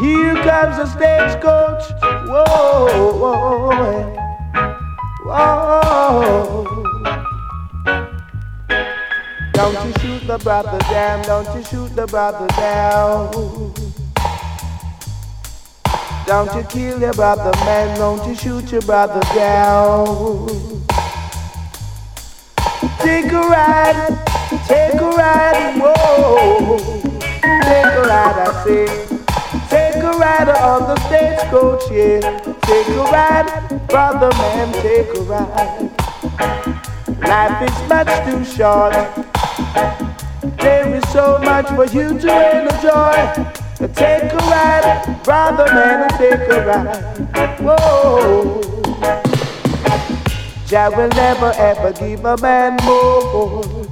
Here comes the stagecoach. Whoa, whoa, whoa. Don't you shoot the brother down, don't you shoot the brother down. Don't you kill your brother, man, don't you shoot your brother down. Take a ride, whoa. Take a ride, I say. Take a ride on the stagecoach, yeah. Take a ride, brother man, take a ride. Life is much too short. There is so much for you to enjoy. Take a ride, brother man, take a ride. Whoa. Jah will never ever give a man more.